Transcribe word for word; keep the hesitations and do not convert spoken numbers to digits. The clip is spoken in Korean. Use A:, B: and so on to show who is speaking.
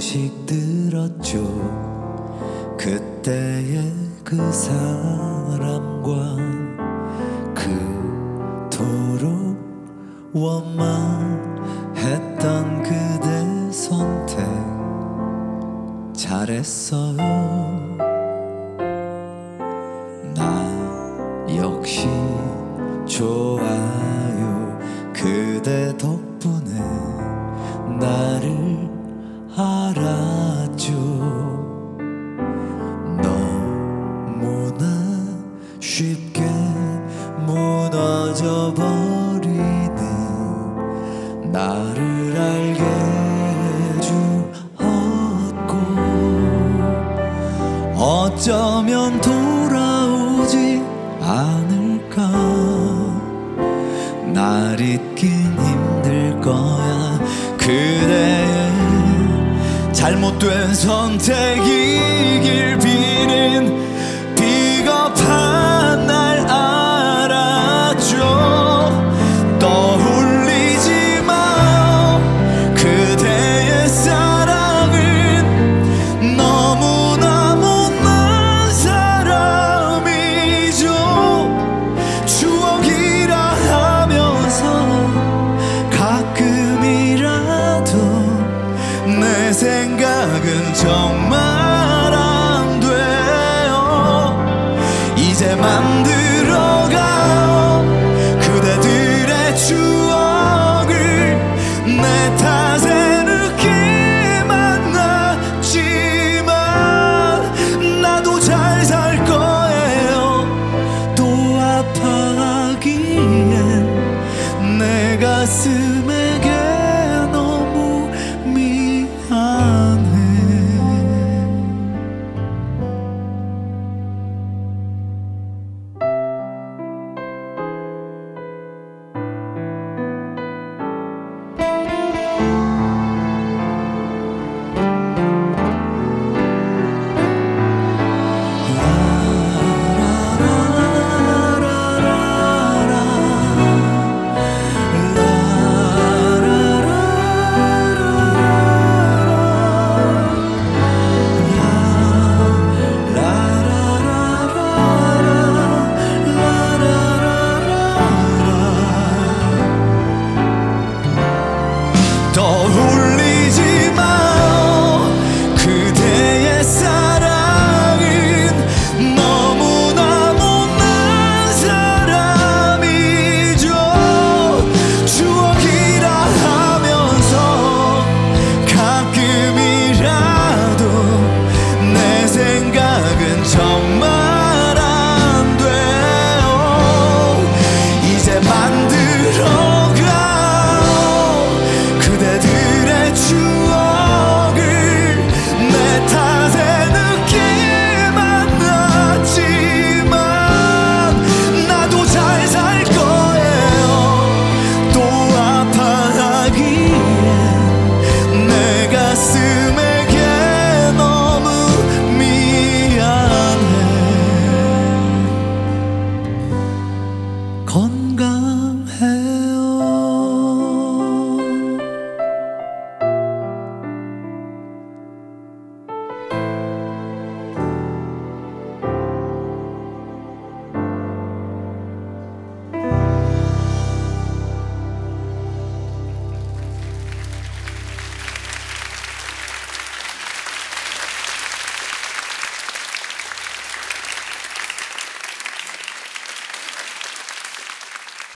A: 소식 들었죠. 그때의 그 사람과 그토록 원망했던 그대 선택 잘했어요. 나 역시 좋아요. 그대 덕분에 나를 알았죠. 너무나 쉽게 무너져 버리는 나를 알게 해주었고, 어쩌면 돌아오지 않을까. 날 잊긴 힘들 거야. 그대의 잘못된 선택이길 비는 비겁한 날 알았죠. 떠올리지 마요. 그대의 사랑은 너무나 못난 사람이죠. 추억이라 하면서 가끔이라도 내 생각은 정말 안 돼요. 이제 만들어가요. 그대들의 추억을 내 탓에 느끼만 났지만 나도 잘 살 거예요. 또 아파하기엔 내 가슴에게 너무 미안해. 떠올리지 마요. 그대의 사랑은 너무나 못난 사람이죠. 추억이라 하면서 가끔이라도 내 생각은 정말 안 돼요. 이제 만들어 추억을 내 탓에 느끼만 났지만 나도 잘 살 거예요. 또 아파하기엔 내 가슴에게 너무 미안해. 건강